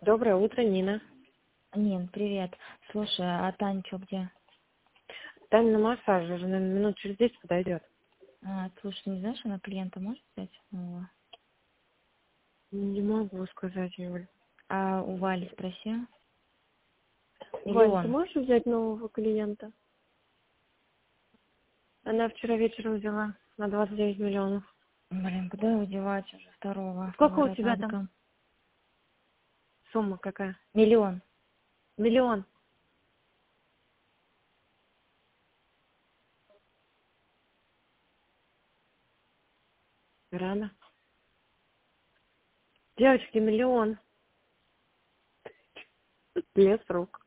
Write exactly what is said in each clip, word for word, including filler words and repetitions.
Доброе утро, Нина. Нин, привет. Слушай, а Таня что, где? Таня на массаже, уже, наверное, минут через десять подойдет. А, слушай, не знаешь, она клиента может взять? нового? Не могу сказать, Юль. А у Вали спроси. Или Вань, ты он? можешь взять нового клиента? Она вчера вечером взяла на двадцать девять миллионов. Блин, куда его девать уже второго? Сколько у Говорят, тебя надо там ком- сумма какая? Миллион. Миллион. Рано. Девочки, миллион. Без рук.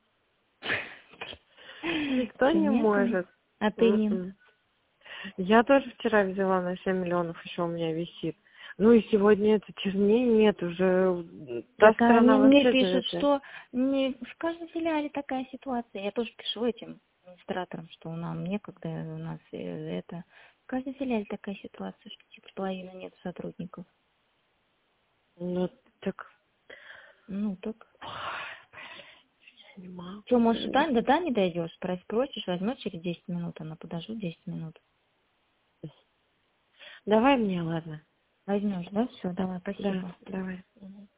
Никто Что, не нету? может. А ты, Нин? М-м. Я тоже вчера взяла на семь миллионов, еще у меня висит. Ну и сегодня это черней нет, уже та Так а сторона мне, мне вообще пишут, зависит. что не в каждой филиале такая ситуация. Я тоже пишу этим администраторам, что нам некогда, у нас э, это... В каждой филиале такая ситуация, что типа половины нет сотрудников. Ну так, Ну, так. я не могу. Что, может, до Тани, до Тани дойдешь? Спрос- Спросишь, возьмешь через десять минут, она подождет десять минут. Давай мне, ладно. Возьмешь, да? Все, давай, Да, спасибо. давай. Мгм.